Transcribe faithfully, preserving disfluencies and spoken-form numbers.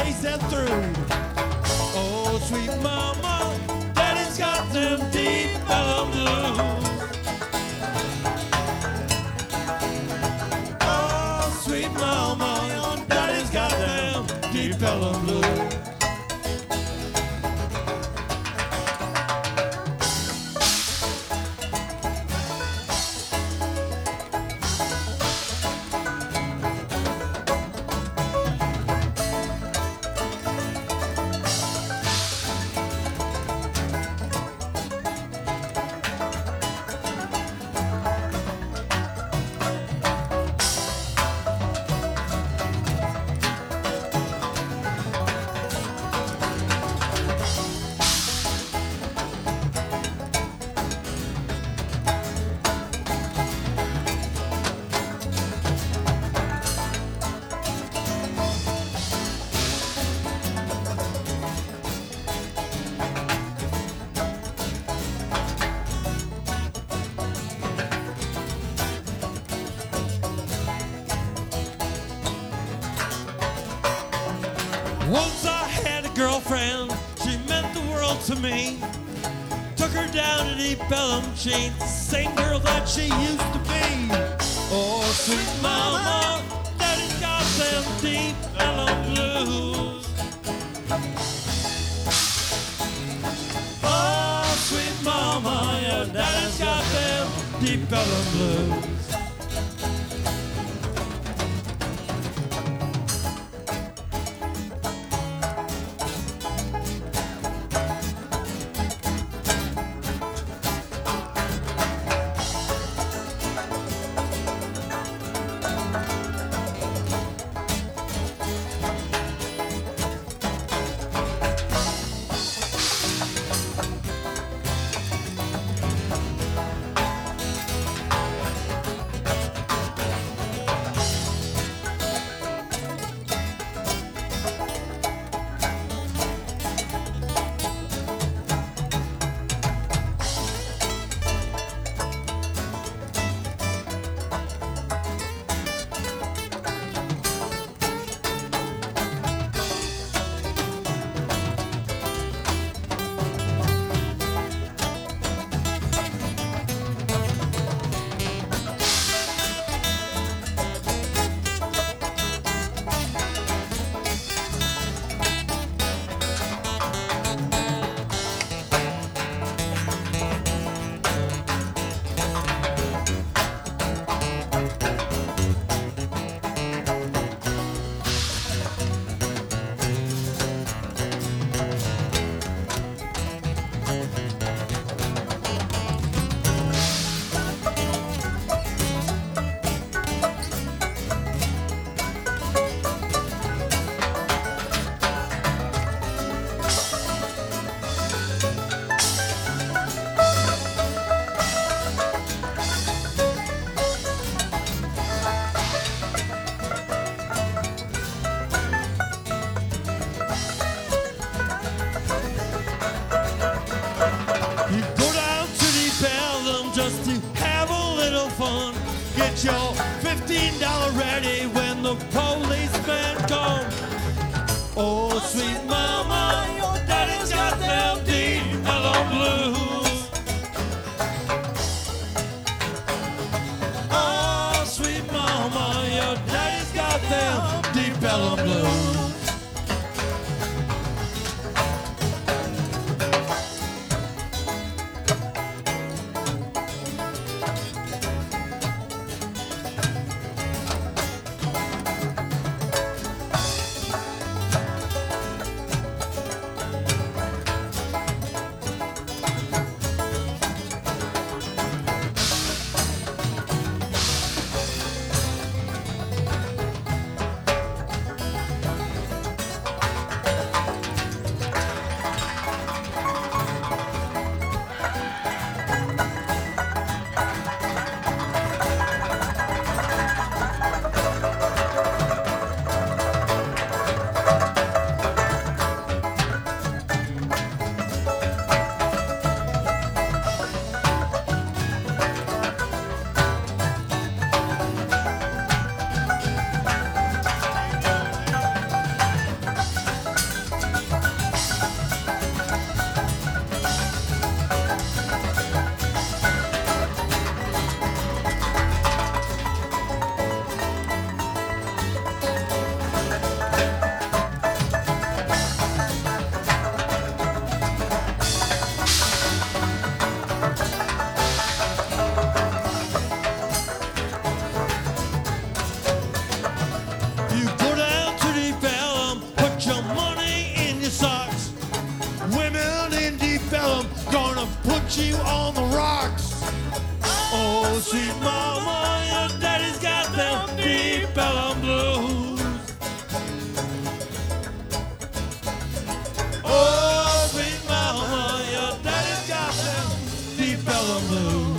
chase it through. Oh, sweet mama, daddy's got them deep Ellum blues. Oh, sweet mama, daddy's got them deep Ellum blues. Once I had a girlfriend, she meant the world to me. Took her down to Deep Ellum, she ain't the same girl that she used to be. Oh, sweet mama, daddy's got them Deep Ellum blues. Oh, sweet mama, yeah, daddy's got them Deep Ellum blues. Just to have a little fun. Get your fifteen dollars ready when the policeman comes. Oh, sweet mama, your daddy's got them Deep Ellum blues. Oh, sweet mama, your daddy's got them Deep Ellum blues. put you on the rocks. Oh, sweet mama, your daddy's got them deep Ellum blues. Oh, sweet mama, your daddy's got them deep Ellum blues.